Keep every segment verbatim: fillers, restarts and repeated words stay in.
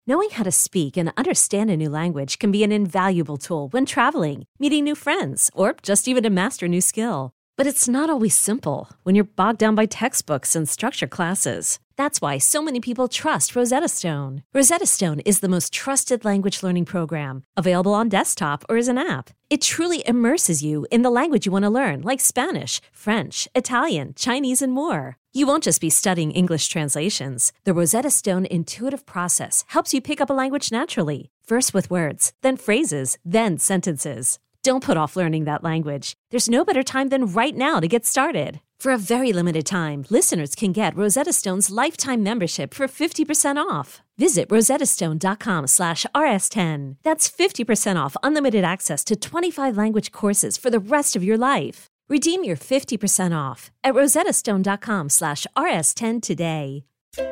Knowing how to speak and understand a new language can be an invaluable tool when traveling, meeting new friends, or just even to master a new skill. But it's not always simple when you're bogged down by textbooks and structured classes. That's why so many people trust Rosetta Stone. Rosetta Stone is the most trusted language learning program, available on desktop or as an app. It truly immerses you in the language you want to learn, like Spanish, French, Italian, Chinese, and more. You won't just be studying English translations. The Rosetta Stone intuitive process helps you pick up a language naturally, first with words, then phrases, then sentences. Don't put off learning that language. There's no better time than right now to get started. For a very limited time, listeners can get Rosetta Stone's lifetime membership for fifty percent off. Visit rosettastone.com slash rs10. That's fifty percent off unlimited access to twenty-five language courses for the rest of your life. Redeem your fifty percent off at rosettastone.com slash rs10 today.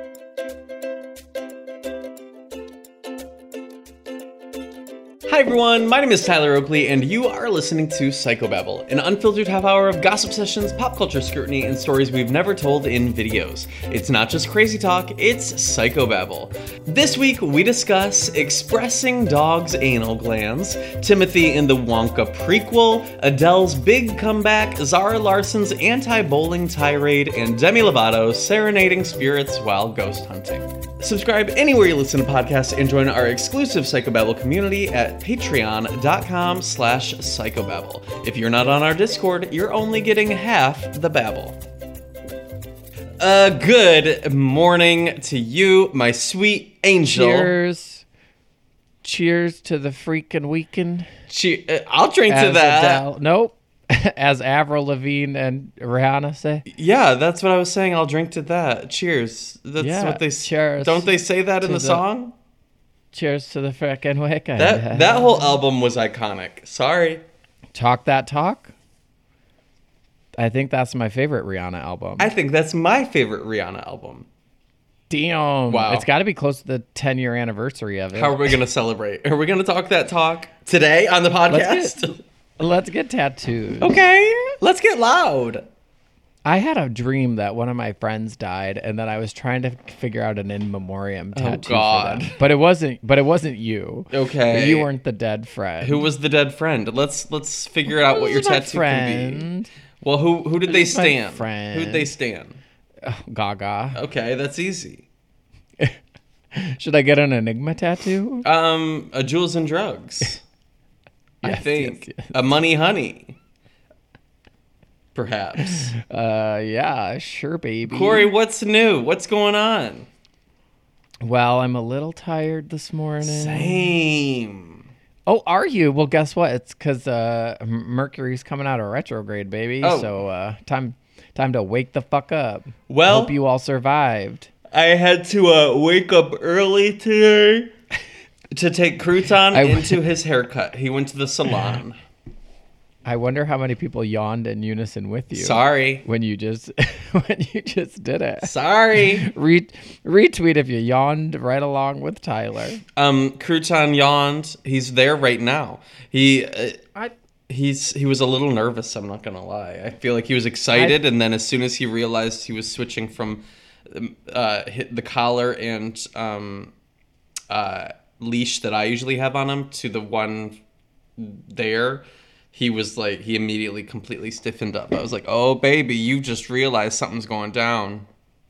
Hi everyone, my name is Tyler Oakley, and you are listening to Psychobabble, an unfiltered half hour of gossip sessions, pop culture scrutiny, and stories we've never told in videos. It's not just crazy talk, it's Psychobabble. This week we discuss expressing dogs' anal glands, Timothy in the Wonka prequel, Adele's big comeback, Zara Larson's anti-bowling tirade, and Demi Lovato serenading spirits while ghost hunting. Subscribe anywhere you listen to podcasts and join our exclusive Psychobabble community at patreon.com slash psychobabble. If you're not on our Discord, you're only getting half the babble. Uh, good morning to you, my sweet angel. Cheers. Cheers to the freaking weekend. Che- uh, I'll drink As to that. Adele, nope. As Avril Lavigne and Rihanna say. Yeah, that's what I was saying. I'll drink to that. Cheers. That's Yeah, what they cheers Don't they say that in the, the- song? Cheers to the frickin' weekend. That that whole album was iconic. Sorry. Talk That Talk. I think that's my favorite Rihanna album. I think that's my favorite Rihanna album. Damn. Wow. It's got to be close to the ten-year anniversary of it. How are we going to celebrate? Are we going to talk that talk today on the podcast? Let's get, let's get tattooed. Okay. Let's get loud. I had a dream that one of my friends died, and then I was trying to figure out an in memoriam tattoo God. for them. But it wasn't. But it wasn't you. Okay. You weren't the dead friend. Who was the dead friend? Let's let's figure out what your was my tattoo can be. friend? Well, who who did they was my stand? friend? Who did they stand? Oh, Gaga. Okay, that's easy. Should I get an Enigma tattoo? Um, a Jewels and Drugs. I Yes, think yes, yes. a Money Honey. Perhaps. Uh, yeah, sure, baby. Corey, what's new? What's going on? Well, I'm a little tired this morning. Same. Oh, are you? Well, guess what? It's because uh, M- Mercury's coming out of retrograde, baby. Oh. So uh, time, time to wake the fuck up. Well- hope you all survived. I had to uh, wake up early today to take Crouton I w- into his haircut. He went to the salon. I wonder how many people yawned in unison with you. Sorry. When you just when you just did it. Sorry. Re- retweet if you yawned right along with Tyler. Um, Crouton yawned. He's there right now. He uh, I he's he was a little nervous. I'm not gonna lie. I feel like he was excited, I, and then as soon as he realized he was switching from uh, hit the collar and um, uh, leash that I usually have on him to the one there. He was like, he immediately completely stiffened up. I was like, oh, baby, you just realized something's going down.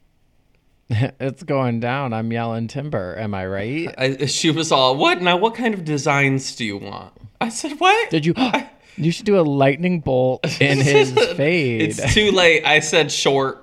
It's going down. I'm yelling timber. Am I right? I, she was all, what? Now, what kind of designs do you want? I said, what? Did you? I, you should do a lightning bolt in his fade. It's too late. I said short.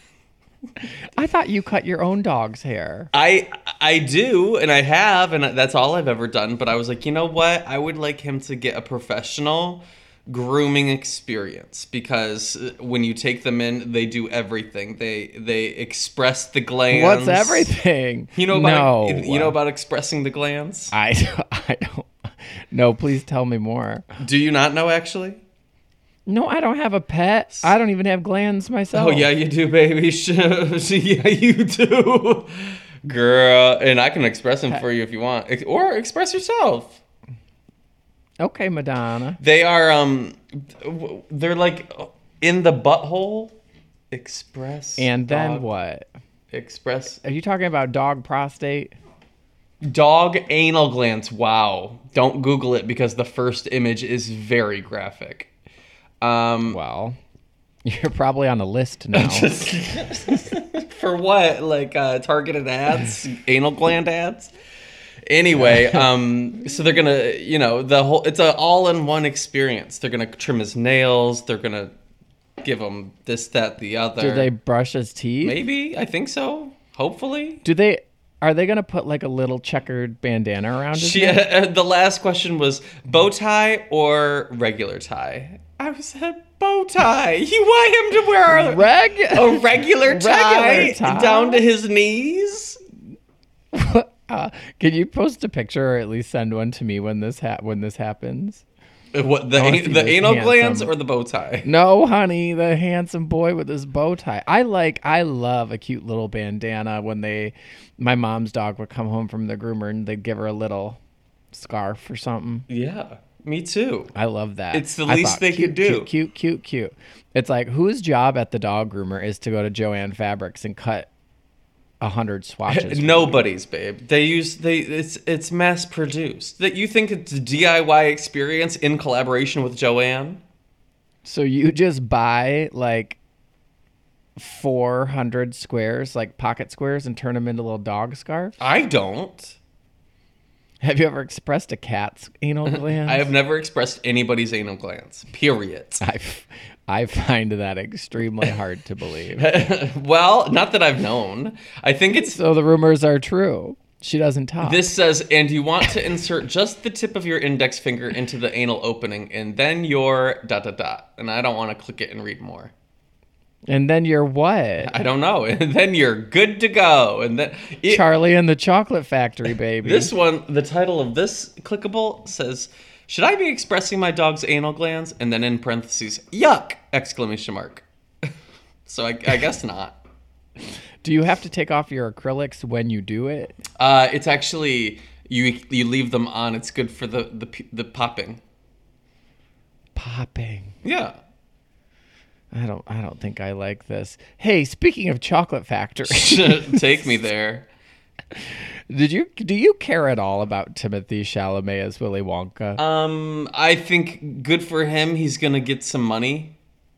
I thought you cut your own dog's hair. I I do, and I have, and that's all I've ever done. But I was like, you know what? I would like him to get a professional grooming experience, because when you take them in, they do everything. They they express the glands. What's everything? You know about no. you know about expressing the glands? I I don't. No, please tell me more. Do you not know actually? No, I don't have a pet. I don't even have glands myself. Oh yeah, you do, baby. Yeah, you do, girl. And I can express them for you if you want, or express yourself. Okay, Madonna. They are um, they're like in the butthole. Express. And then dog, what? Express. Are you talking about dog prostate? Dog anal glands. Wow. Don't Google it because the first image is very graphic. Um, Well, you're probably on a list now. For what? Like uh, targeted ads? Anal gland ads? Anyway, um, so they're gonna, you know, the whole, it's an all-in-one experience. They're gonna trim his nails. They're gonna give him this, that, the other. Do they brush his teeth? Maybe. I think so. Hopefully. Do they? Are they gonna put like a little checkered bandana around his She, neck? uh, the last question was bow tie or regular tie. I said bow tie. You want him to wear a, Reg? a regular tie, Regular tie? down to his knees? Uh, can you post a picture or at least send one to me when this ha- when this happens? What, the I wanna an- see the this anal handsome- glands or the bow tie? No, honey, the handsome boy with his bow tie. I like, I love a cute little bandana when they, my mom's dog would come home from the groomer and they'd give her a little scarf or something. Yeah, me too. I love that. It's the I least thought, they cute, could do. Cute, cute, cute, cute. It's like, whose job at the dog groomer is to go to Joanne Fabrics and cut a hundred swatches? Nobody's, babe. They use they. It's it's mass produced. That you think it's a D I Y experience in collaboration with Joanne? So you just buy like four hundred squares, like pocket squares, and turn them into little dog scarves? I don't. Have you ever expressed a cat's anal gland? I have never expressed anybody's anal glands. Period. I, f- I find that extremely hard to believe. Well, not that I've known. I think it's. So the rumors are true. She doesn't talk. This says, and you want to insert just the tip of your index finger into the anal opening, and then you're dot dot dot. And I don't want to click it and read more. And then you're what? I don't know. And then you're good to go. And then it, Charlie and the Chocolate Factory, baby. this one, the title of this clickable says, "Should I be expressing my dog's anal glands?" And then in parentheses, "Yuck!" Exclamation mark. So I, I guess not. Do you have to take off your acrylics when you do it? Uh, it's actually you. You leave them on. It's good for the the the popping. Popping. Yeah. I don't I don't think I like this. Hey, speaking of Chocolate Factory, Take me there. did you do you care at all about Timothy Chalamet as Willy Wonka? Um, I think good for him. He's gonna get some money,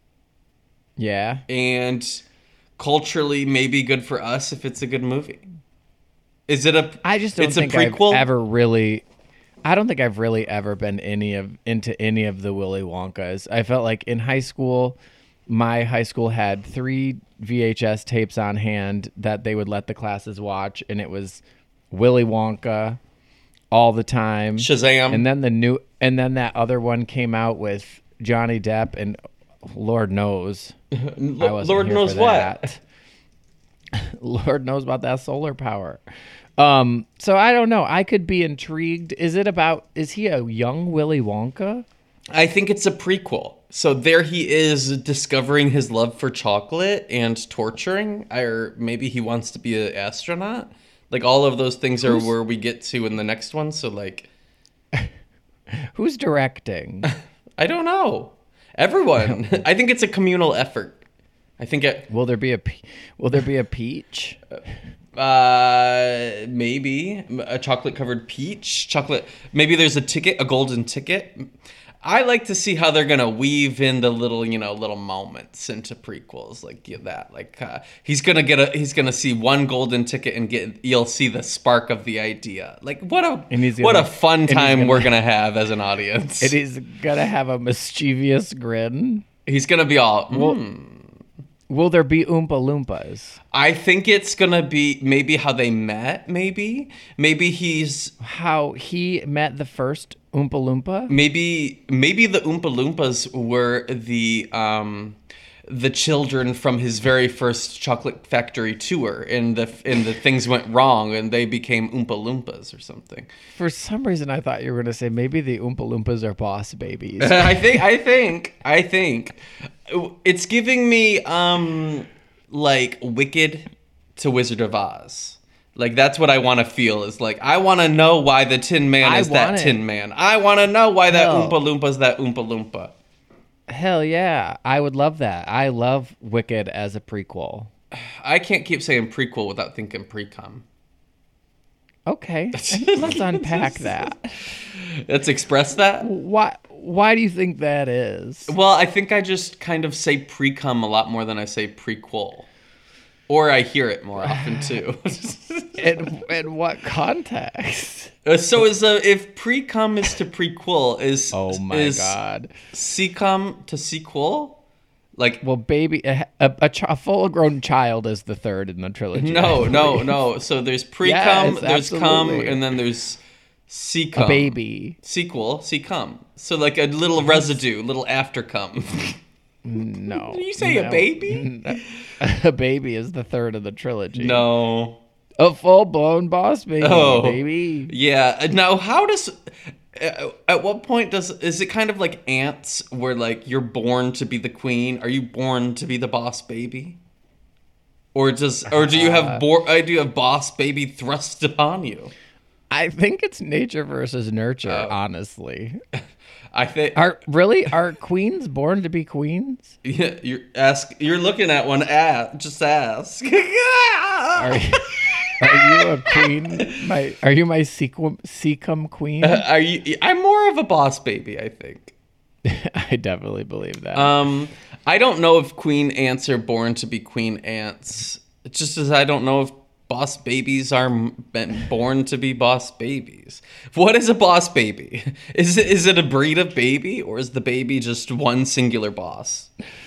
yeah. and culturally, maybe good for us if it's a good movie. Is it a? I just don't it's think a prequel. I've ever really I don't think I've really ever been any of into any of the Willy Wonkas. I felt like in high school, my high school had three V H S tapes on hand that they would let the classes watch, and it was Willy Wonka all the time. Shazam. And then the new and then that other one came out with Johnny Depp, and Lord knows I wasn't Lord here knows for what. that. Lord knows about that solar power. Um, so I don't know. I could be intrigued. Is it about? Is he a young Willy Wonka? I think it's a prequel. So there he is discovering his love for chocolate and torturing, or maybe he wants to be an astronaut. Like all of those things are Who's- where we get to in the next one. So like, Who's directing? I don't know. Everyone. I think it's a communal effort. I think it. Will there be a pe- Will there be a peach? Uh, maybe a chocolate covered peach, chocolate. Maybe there's a ticket, a golden ticket. I like to see how they're gonna weave in the little, you know, little moments into prequels like yeah, that. Like uh, he's gonna get a, he's gonna see one golden ticket and get, you'll see the spark of the idea. Like what a, And he's what gonna- a fun and he's time gonna- we're gonna have as an audience. It is gonna have a mischievous grin. He's gonna be all. "Hmm." Will there be Oompa Loompas? I think it's gonna be maybe how they met. Maybe, maybe he's How he met the first Oompa Loompa? Maybe maybe the Oompa Loompas were the um, the children from his very first chocolate factory tour, and the and the things went wrong, and they became Oompa Loompas or something. For some reason, I thought you were gonna say maybe the Oompa Loompas are boss babies. I think I think I think it's giving me um like Wicked to Wizard of Oz. Like that's what I want to feel is like I want to know why the Tin Man I is that want it. Tin Man. I want to know why that Hell. Oompa Loompa is that Oompa Loompa. Hell yeah, I would love that. I love Wicked as a prequel. I can't keep saying prequel without thinking pre-com. Okay, let's unpack that. Let's express that. Why? Why do you think that is? Well, I think I just kind of say pre-cum a lot more than I say prequel. Or I hear it more often, too. in, in what context? Uh, so is uh, if pre-cum is to prequel, is Oh my is God. sequum to sequel? Like, Well, baby, a, a, a, ch- a full-grown child is the third in the trilogy. no, I no, believe. no. So there's pre-cum, Yes, there's cum, absolutely. and then there's secum. A baby. Sequel, secum. So like a little residue, little after cum. No. Did you say no. a baby? A baby is the third of the trilogy. No. A full-blown boss baby, Oh. baby. Yeah. Now, how does? uh, At what point does is it kind of like ants, where like you're born to be the queen? Are you born to be the boss baby? Or does or do you have bo- uh, do you have boss baby thrust upon you? I think it's nature versus nurture, Oh. honestly. I think. Are really are queens born to be queens? Yeah, you're ask. You're looking at one. Ask, just ask. Are you, are you a queen? My are you my sequum secum queen? Are you? I'm more of a boss baby, I think. I definitely believe that. Um, I don't know if queen ants are born to be queen ants. It's just as I don't know if boss babies are m- born to be boss babies. What is a boss baby? Is it is it a breed of baby, or is the baby just one singular boss?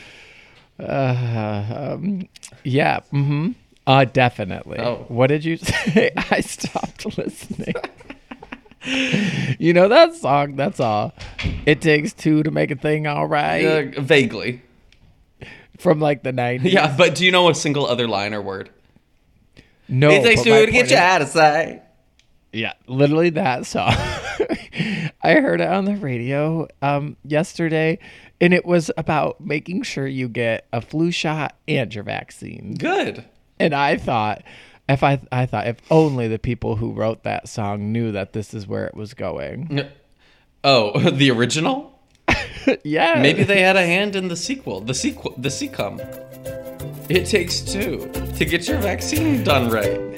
Uh, um, yeah. Mm-hmm. Uh, definitely. Oh. What did you say? I stopped listening. You know that song? That's all. It takes two to make a thing all right. Uh, vaguely. From like the nineties. Yeah, but do you know a single other line or word? No. it takes but my two to get point you is- out of sight. Yeah, literally that song. I heard it on the radio um, yesterday, and it was about making sure you get a flu shot and your vaccine. Good. And I thought, if I, I thought if only the people who wrote that song knew that this is where it was going. Oh, the original? Yeah, Maybe they had a hand in the sequel. The sequel. The secum. It takes two to get your vaccine done right.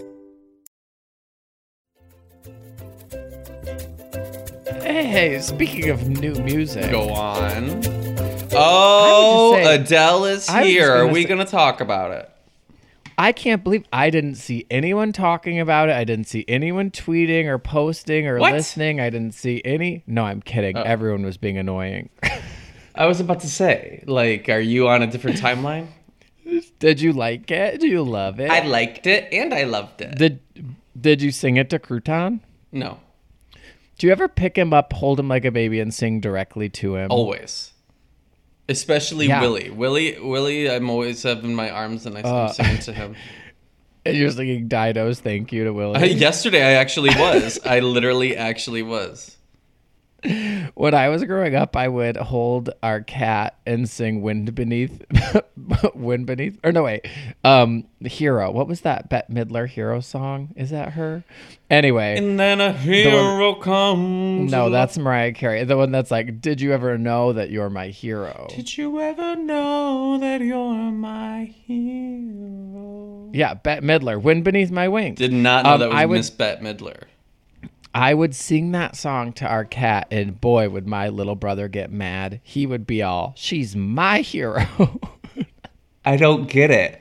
Hey, speaking of new music, Go on. Oh, say- Adele is I was here. Are gonna we say- going to talk about it? I can't believe I didn't see anyone talking about it. I didn't see anyone tweeting or posting or What? listening. I didn't see any. No, I'm kidding. Oh. Everyone was being annoying. I was about to say, like, are you on a different timeline? Did you like it? Do you love it? I liked it and I loved it. Did Did you sing it to Crouton? No, Do you ever pick him up, hold him like a baby, and sing directly to him? always. Especially Yeah. Willie. Willie, Willie, I'm always have in my arms and I am Uh. singing to him. And you're singing Dido's "Thank You" to Willie. Uh, yesterday, I actually was. I literally actually was. When I was growing up, I would hold our cat and sing "Wind Beneath," "Wind Beneath," or no wait, um, "Hero." What was that Bette Midler "Hero" song? Is that her? Anyway, And then a hero comes. no, along. that's Mariah Carey. The one that's like, "Did you ever know that you're my hero?" Did you ever know that you're my hero? Yeah, Bette Midler, "Wind Beneath My Wings." Did not know Um, that was I would- Miss Bette Midler. I would sing that song to our cat, and boy, would my little brother get mad. He would be all, "She's my hero." I don't get it.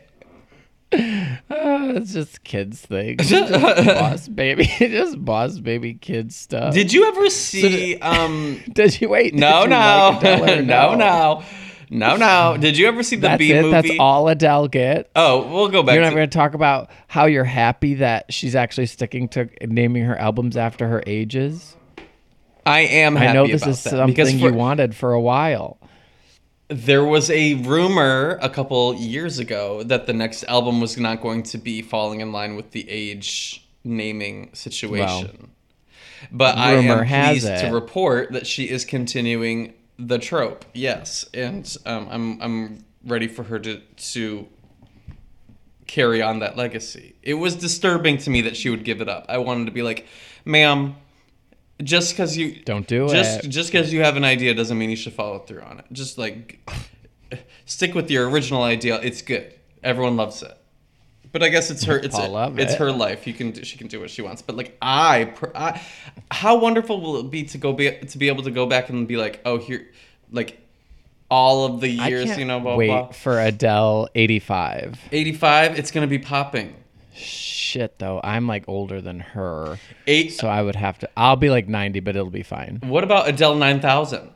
Uh, it's just kids things. Just boss baby, just boss baby kids stuff. Did you ever see? um, Did you wait? no, did you no, like Adele or no, no, no, no. Did you ever see the That's B it. movie? That's all Adele gets. Oh, we'll go back. You're not to, going to talk about how you're happy that she's actually sticking to naming her albums after her ages. I am. Happy I know this about is that, because something for- you wanted for a while. There was a rumor a couple years ago that the next album was not going to be falling in line with the age naming situation. But I rumor am has pleased to it. report that she is continuing the trope. Yes, and um, I'm I'm ready for her to to carry on that legacy. It was disturbing to me that she would give it up. I wanted to be like, "Ma'am, just because you Don't do just it. just because you have an idea doesn't mean you should follow through on it. Just like stick with your original idea. It's good. Everyone loves it. But I guess it's her. It's Paul love it's it. her life. You can do, she can do what she wants. But like I, per- I, how wonderful will it be to go be to be able to go back and be like, oh here, like all of the I years, can't you know, blah wait blah. for Adele eighty-five. eighty-five, it's gonna be popping. Shit, though, I'm like older than her, Eight. so I would have to. I'll be like ninety, but it'll be fine. What about Adele nine thousand?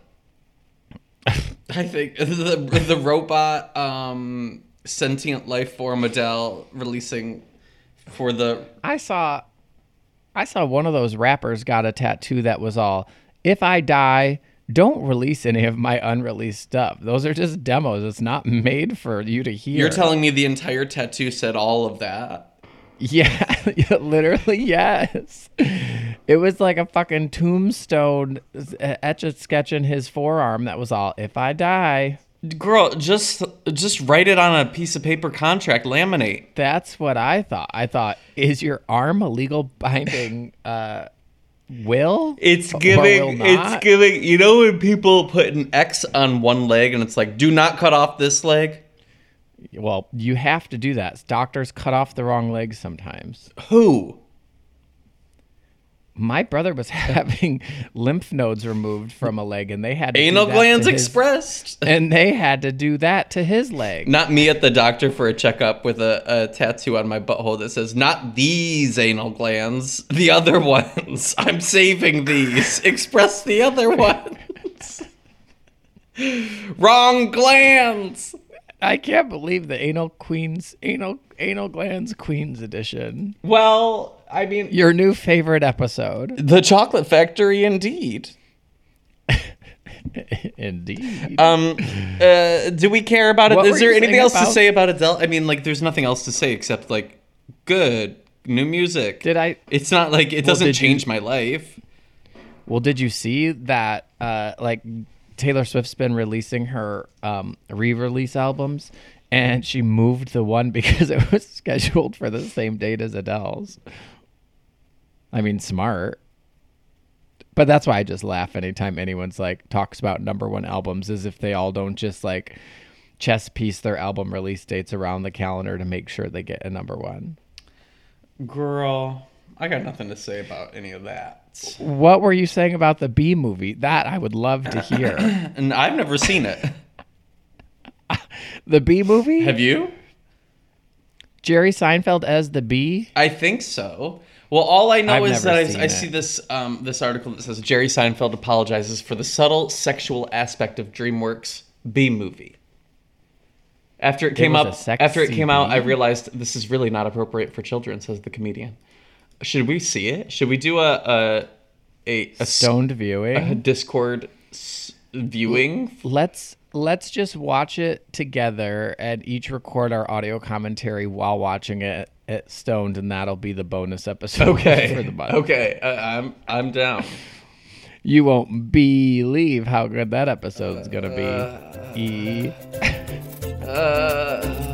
I think the the robot um, sentient life form Adele releasing for the. I saw, I saw one of those rappers got a tattoo that was all, "If I die, don't release any of my unreleased stuff." Those are just demos. It's not made for you to hear. You're telling me the entire tattoo said all of that? Yeah, yeah, literally, yes. It was like a fucking tombstone etch a sketch in his forearm that was all, "If I die." Girl, just just write it on a piece of paper contract, laminate. That's what I thought. I thought, is your arm a legal binding uh, will? It's Or giving, will it's not? giving, you know when people put an X on one leg and it's like, do not cut off this leg? Well, you have to do that. Doctors cut off the wrong leg sometimes. Who? My brother was having lymph nodes removed from a leg, and they had to Anal do that glands to his- expressed. and they had to do that to his leg. Not me at the doctor for a checkup with a, a tattoo on my butthole that says, not these anal glands, the other ones. I'm saving these. Express the other ones. Wrong glands. I can't believe the anal queens, anal anal glands queens edition. Well, I mean, Your new favorite episode, the Chocolate Factory, indeed. indeed. Um, uh, do we care about it? What Is were there you anything saying else to about- say about Adele? I mean, like, there's nothing else to say except like, good new music. Did I? It's not like it doesn't did you- change my life. Well, did you see that? Uh, like Taylor Swift's been releasing her um, re-release albums, and she moved the one because it was scheduled for the same date as Adele's. I mean, smart. But that's why I just laugh anytime anyone's like talks about number one albums, as if they all don't just like chess piece their album release dates around the calendar to make sure they get a number one. Girl, I got nothing to say about any of that. What were you saying about the Bee movie? That I would love to hear. And I've never seen it. The Bee movie? Have you? Jerry Seinfeld as the Bee? I think so. Well, all I know I've is never that seen I, I it. see this um, this article that says Jerry Seinfeld apologizes for the subtle sexual aspect of DreamWorks' Bee movie. After it came was up, a sexy after it came out, I bee? realized this is really not appropriate for children, says the comedian. Should we see it? Should we do a a a, a Stoned a viewing. Discord s- viewing? Let's let's just watch it together and each record our audio commentary while watching it at Stoned, and that'll be the bonus episode Okay. for the month. Okay. Uh, I'm I'm down. You won't believe how good that episode's gonna be. E. Uh,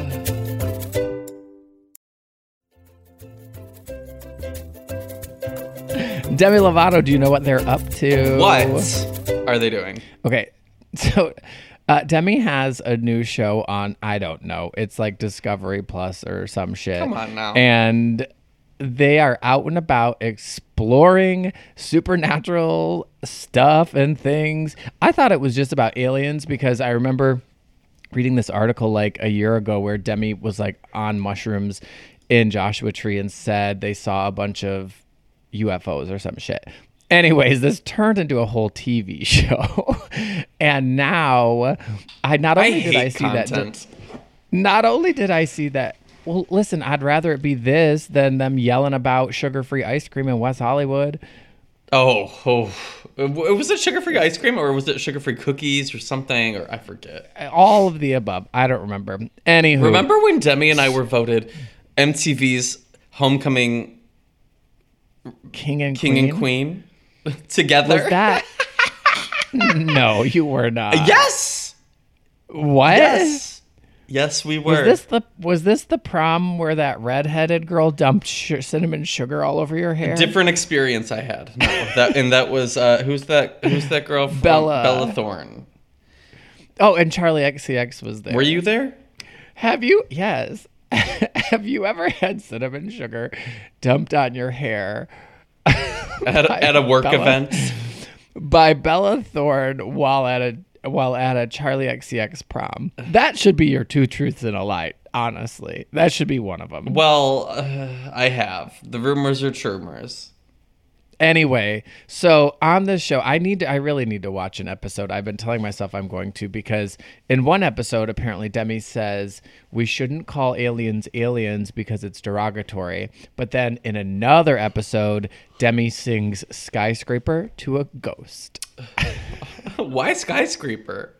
Demi Lovato, do you know what they're up to? what are they doing? Okay, so uh, Demi has a new show on, I don't know, it's like Discovery Plus or some shit. Come on now. And they are out and about exploring supernatural stuff and things. I thought it was just about aliens because I remember reading this article like a year ago where Demi was like on mushrooms in Joshua Tree and said they saw a bunch of U F Os or some shit. Anyways, this turned into a whole T V show. And now I not I only hate did I see content. that not only did I see that, well, listen, I'd rather it be this than them yelling about sugar-free ice cream in West Hollywood. Oh, oh. Was it sugar-free ice cream or was it sugar-free cookies or something? Or I forget. All of the above. I don't remember. Anywho. Remember when Demi and I were voted M T V's Homecoming King and King Queen? and Queen together? Was that? No, you were not. Yes. What? Yes. Yes, we were. Was this the was this the prom where that redheaded girl dumped sh- cinnamon sugar all over your hair? Different experience I had. No, that and that was uh, who's that? Who's that girl? From Bella. Bella Thorne. Oh, and Charlie X C X was there. Were you there? Have you? Yes. have you ever had cinnamon sugar dumped on your hair at, a, at a work Bella, event by Bella Thorne while at a while at a Charlie X C X prom? That should be your two truths and a lie. Honestly, that should be one of them. Well, uh, I have. The rumors are trumors. Anyway, so on this show, I need to, I really need to watch an episode. I've been telling myself I'm going to, because in one episode, apparently Demi says we shouldn't call aliens aliens because it's derogatory. But then in another episode, Demi sings Skyscraper to a ghost. Why Skyscraper?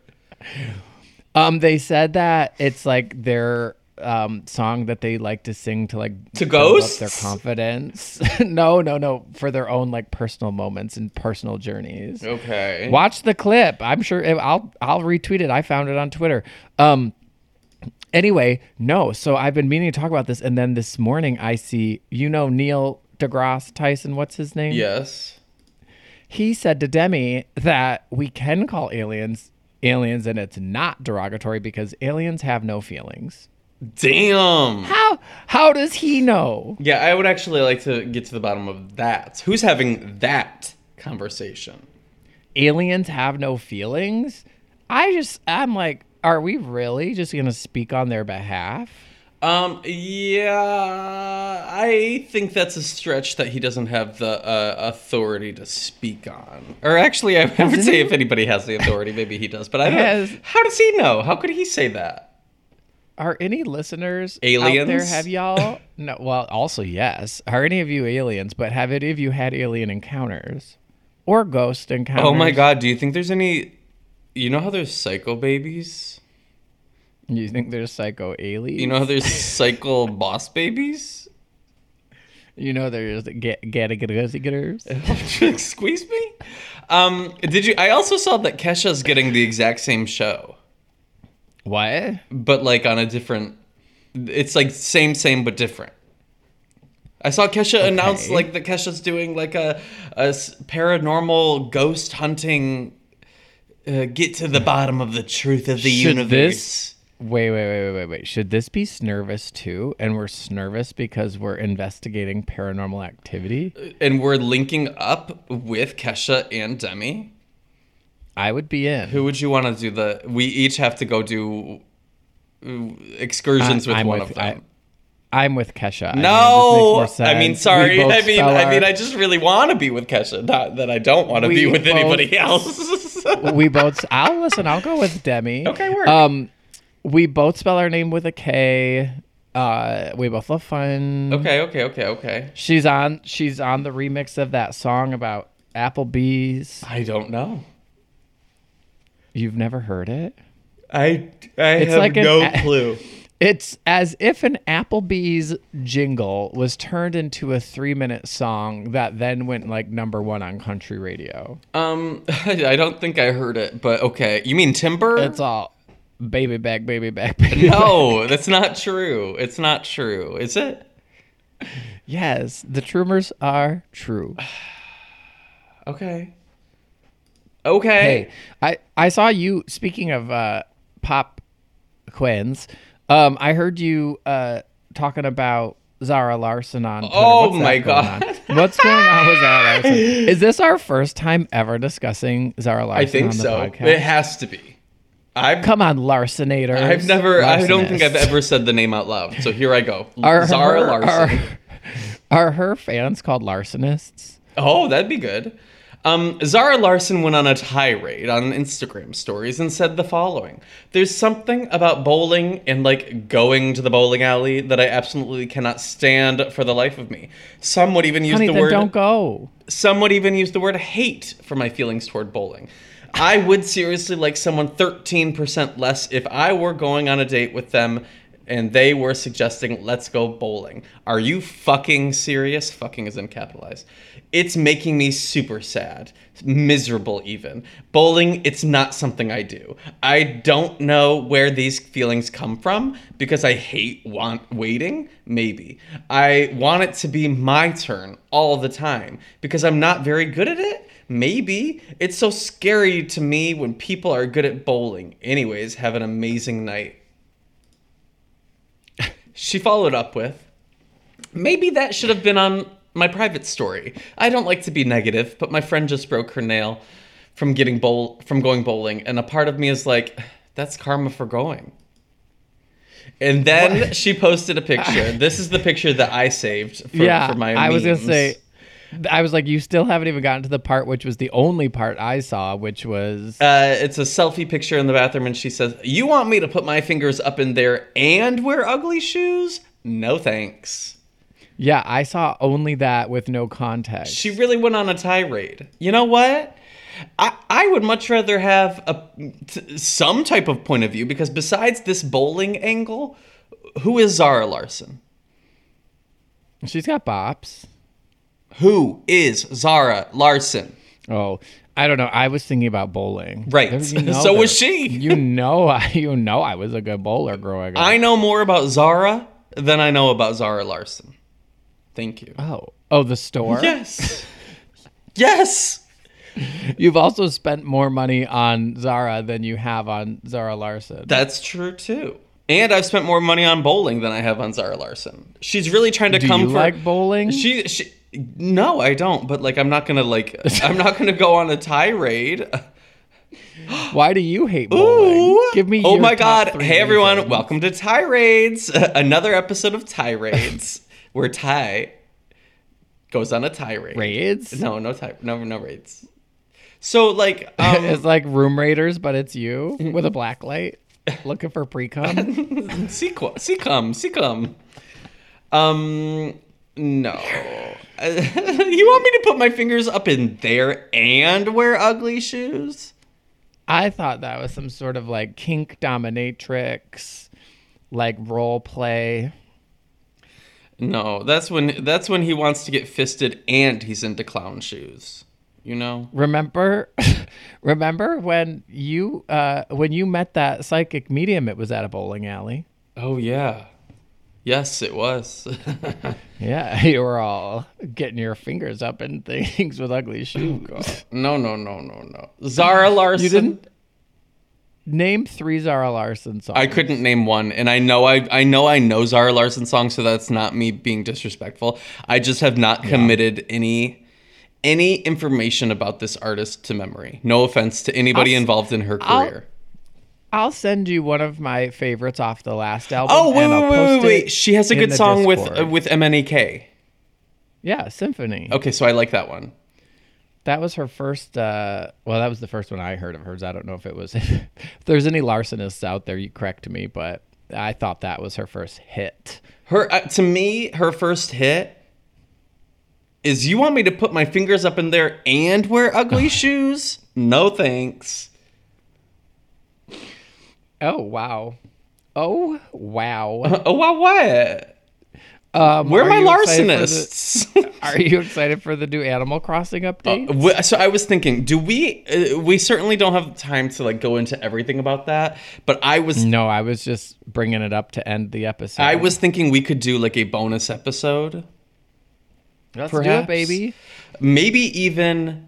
Um, they said that it's like their um song that they like to sing to like to build ghosts up their confidence. no, no, no, for their own like personal moments and personal journeys. Okay. Watch the clip. I'm sure it, I'll I'll retweet it. I found it on Twitter. Um. Anyway, no. So I've been meaning to talk about this, and then this morning I see, you know, Neil deGrasse Tyson. What's his name? Yes. He said to Demi that we can call aliens aliens, and it's not derogatory because aliens have no feelings. Damn. How how does he know? Yeah, I would actually like to get to the bottom of that. Who's having that conversation? Aliens have no feelings? I just I'm like, are we really just going to speak on their behalf? Um, yeah, I think that's a stretch that he doesn't have the uh, authority to speak on. Or actually, I would say if anybody has the authority, maybe he does. But I don't Has- know. How does he know? How could he say that? Are any listeners Aliens? out there? Have y'all? No. Well, also yes. Are any of you aliens? But have any of you had alien encounters or ghost encounters? Oh my God, do you think there's any... You know how there's psycho babies? You think there's psycho aliens? You know how there's psycho boss babies? You know there's get get getters. Squeeze me? Um, did you... I also saw that Kesha's getting the exact same show. What? But like on a different... It's like same, same, but different. I saw Kesha Okay. announce like that Kesha's doing like a, a s- paranormal ghost hunting... Uh, get to the bottom of the truth of the Should universe. this- Wait, wait, wait, wait, wait, wait. Should this be Snervous too? And we're Snervous because we're investigating paranormal activity? And we're linking up with Kesha and Demi. I would be in. Who would you want to do the... We each have to go do uh, excursions I- with I'm one with- of them. I, I'm with Kesha. I mean, no! this makes more I mean, sense. sorry. We both I mean, spell I mean, our- I just really want to be with Kesha. Not that I don't want to We be with both- anybody else. we both. I'll listen. I'll go with Demi. Okay, work. Um, we both spell our name with a K. Uh, we both love fun. okay, okay, okay, okay. She's on. She's on the remix of that song about Applebee's. I don't know. You've never heard it? I, I It's have like an no a- clue. It's as if an Applebee's jingle was turned into a three-minute song that then went like number one on country radio. Um, I don't think I heard it, but okay. You mean Timber? It's all baby back, baby back, baby No, that's not true. It's not true. Is it? back. Yes, the rumors are true. Okay. Okay. Hey, I, I saw you, speaking of uh, pop queens, um, I heard you uh, talking about Zara Larson on Twitter. Oh What's that my going God. on? What's going on with Zara Larson? Is this our first time ever discussing Zara Larson I think on the so. podcast? It has to be. I've Come on, Larsonators. I've never I don't think I've Larsonists. ever said the name out loud. So here I go. Are Zara her, Larson. Are, are her fans called Larsonists? Oh, that'd be good. Um, Zara Larson went on a tirade on Instagram stories and said the following. There's something about bowling and like going to the bowling alley that I absolutely cannot stand for the life of me. Some would even use Honey, the then word don't go. Some would even use the word hate for my feelings toward bowling. I would seriously like someone thirteen percent less if I were going on a date with them and they were suggesting, let's go bowling. Are you fucking serious? Fucking is in capitalized. It's making me super sad, miserable even. Bowling, it's not something I do. I don't know where these feelings come from because I hate want waiting, maybe. I want it to be my turn all the time because I'm not very good at it. Maybe. It's so scary to me when people are good at bowling. Anyways, have an amazing night. She followed up with, maybe that should have been on my private story. I don't like to be negative, but my friend just broke her nail from getting bowl from going bowling, and a part of me is like, that's karma for going. And then what? She posted a picture. This is the picture that I saved for, yeah, for my I memes. was gonna say, I was like, you still haven't even gotten to the part which was the only part I saw, which was uh, it's a selfie picture in the bathroom, and she says, "You want me to put my fingers up in there and wear ugly shoes? No thanks." Yeah, I saw only that with no context. She really went on a tirade. You know what? I, I would much rather have a t- some type of point of view, because besides this bowling angle, who is Zara Larsson? She's got bops. Who is Zara Larsson? Oh, I don't know. I was thinking about bowling. Right. There, you know, so there, was she. You know, I, you know, I was a good bowler growing up. I know more about Zara than I know about Zara Larsson. Thank you. Oh, oh, the store? Yes. Yes. You've also spent more money on Zara than you have on Zara Larsson. That's true too. And I've spent more money on bowling than I have on Zara Larsson. She's really trying to Do come you for like bowling? She she No, I don't, but like I'm not going to like I'm not going to go on a tirade. Why do you hate bowling? Ooh. Give me Oh your my top god. three Hey everyone, reasons. welcome to Tirades. Another episode of Tirades where Ty goes on a tirade. Raids? No, no tirade. No no raids. So like um, It's like Room Raiders, but it's you with a black light looking for pre-cum. Sequel, Seacum, Seacum. Um, no. You want me to put my fingers up in there and wear ugly shoes? I thought that was some sort of like kink dominatrix, like role play. No, that's when that's when he wants to get fisted and he's into clown shoes. You know? Remember, remember when you uh, when you met that psychic medium? It was at a bowling alley. Oh yeah, yes, it was. Yeah, you were all getting your fingers up in things with ugly shoes. No, no, no, no, no. Zara Larsson. You didn't name three Zara Larsson songs. I couldn't name one, and I know I I know I know Zara Larsson songs, so that's not me being disrespectful. I just have not committed yeah. any. any information about this artist to memory. No offense to anybody I'll, involved in her career. I'll, I'll send you one of my favorites off the last album. Oh, wait, and I'll wait, post wait, wait. It she has a good song Discord. with uh, with M N E K. Yeah, Symphony. Okay, so I like that one. That was her first, uh, well, that was the first one I heard of hers. I don't know if it was, if there's any Larsonists out there, you correct me, but I thought that was her first hit. Her, uh, to me, her first hit is "You Want Me to Put My Fingers Up in There and Wear Ugly Shoes? No thanks." Oh, wow. Oh, wow. Uh, oh, wow, what? Um, Where are my you Larsonists? The, are you excited for the new Animal Crossing update? Uh, so I was thinking, do we, uh, we certainly don't have time to like go into everything about that, but I was... No, I was just bringing it up to end the episode. I was thinking we could do like a bonus episode. Let's perhaps. do it, baby. Maybe even,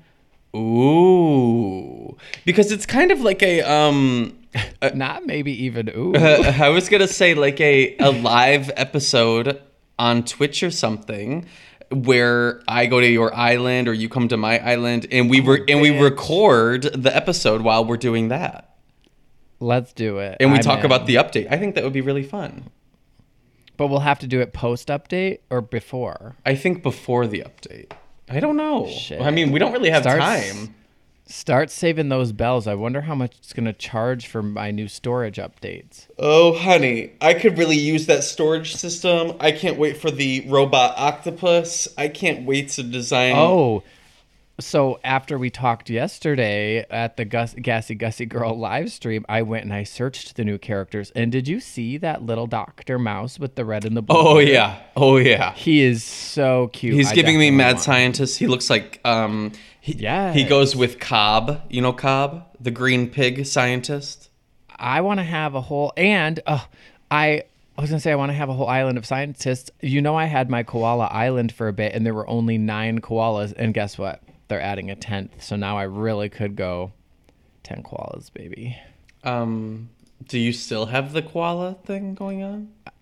ooh, because it's kind of like a um, a, not maybe even ooh. Uh, I was gonna say like a a live episode on Twitch or something, where I go to your island or you come to my island, and we were oh, and we record the episode while we're doing that. Let's do it. And we I'm talk in. about the update. I think that would be really fun. But we'll have to do it post-update or before? I think before the update. I don't know. Shit. I mean, we don't really have Start, time. Start saving those bells. I wonder how much it's going to charge for my new storage updates. Oh, honey, I could really use that storage system. I can't wait for the robot octopus. I can't wait to design... Oh, so after we talked yesterday at the Gus, Gassy Gussie Girl live stream, I went and I searched the new characters. And did you see that little Doctor Mouse with the red and the blue? Oh, yeah. Oh, yeah. He is so cute. He's I giving me mad want scientist. He looks like... um. He, yes. he goes with Cobb. You know Cobb? The green pig scientist? I want to have a whole... And uh, I... I was going to say I want to have a whole island of scientists. You know, I had my koala island for a bit, and there were only nine koalas. And guess what? They're adding a tenth. So now I really could go ten koalas, baby. Um, do you still have the koala thing going on?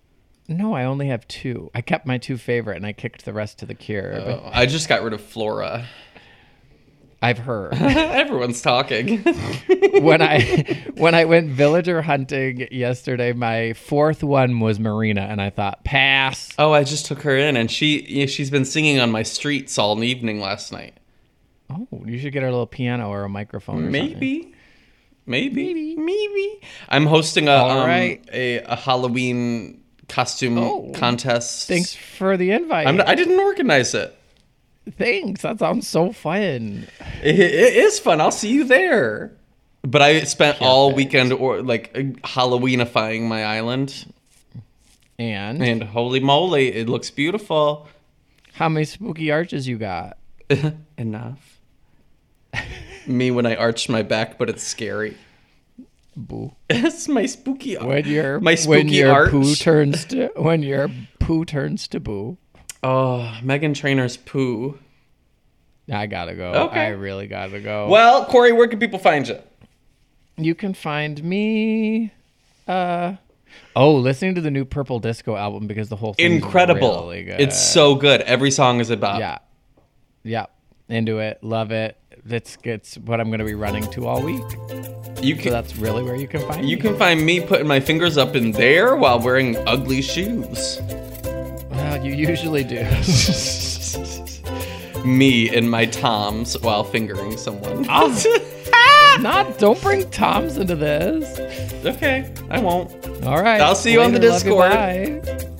No, I only have two. I kept my two favorite and I kicked the rest to the curb. Oh, I just got rid of Flora. I've heard. Everyone's talking. when I when I went villager hunting yesterday, my fourth one was Marina, and I thought, pass. Oh, I just took her in, and she yeah, she's been singing on my streets all evening last night. Oh, you should get her a little piano or a microphone. Or maybe. something. maybe, maybe, maybe. I'm hosting a All um, right. a, a Halloween costume Oh, contest. Thanks for the invite. I'm, I didn't organize it. Thanks. That sounds so fun. It, it is fun. I'll see you there. But I spent all weekend or like Halloweenifying my island. And And holy moly, it looks beautiful. how many spooky arches you got? Enough. Me when I arch my back, but it's scary. Boo. It's my spooky arch. When your my spooky when your arch. poo turns to when your poo turns to boo. Oh, Megan Trainor's poo. I gotta go. Okay. I really gotta go. Well, Corey, where can people find you? You can find me. Uh, oh, listening to the new Purple Disco album because the whole thing Incredible. Really good. It's so good. Every song is about. Yeah, yeah. Into it. Love it. It's it's what I'm gonna be running to all week. You So can that's really where you can find you me. can find me putting my fingers up in there while wearing ugly shoes. Well, you usually do. Me in my Toms while fingering someone. Not. Don't bring Toms into this. Okay, I won't. All right. I'll see you on the Later, love you, Discord. bye.